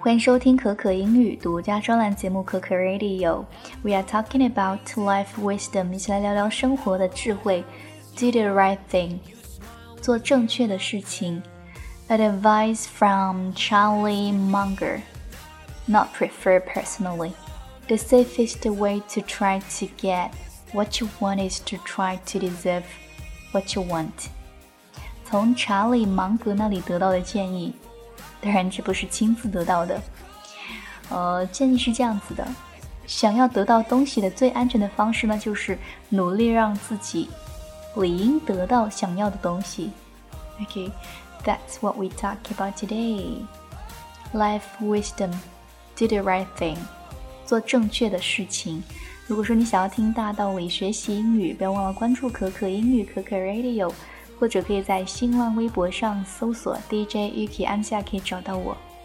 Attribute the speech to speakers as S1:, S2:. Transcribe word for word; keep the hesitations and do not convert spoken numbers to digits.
S1: 欢迎收听可可英语独家专栏节目可可 Radio。 We are talking about life wisdom， 一起来聊聊生活的智慧。 Do the right thing， 做正确的事情。 Advice from Charlie Munger, not preferred personally. The safest way to try to get what you want is to try to deserve what you want。 从查理芒格那里得到的建议，当然这不是亲自得到的，呃，建议是这样子的，想要得到东西的最安全的方式呢，就是努力让自己理应得到想要的东西。 Okay, that's what we talk about today. Life wisdom, do the right thing， 做正确的事情。如果说你想要听大道理学习英语，不要忘了关注可可英语可可 Radio，或者可以在新浪微博上搜索 D J Yuki 安夏可以找到我。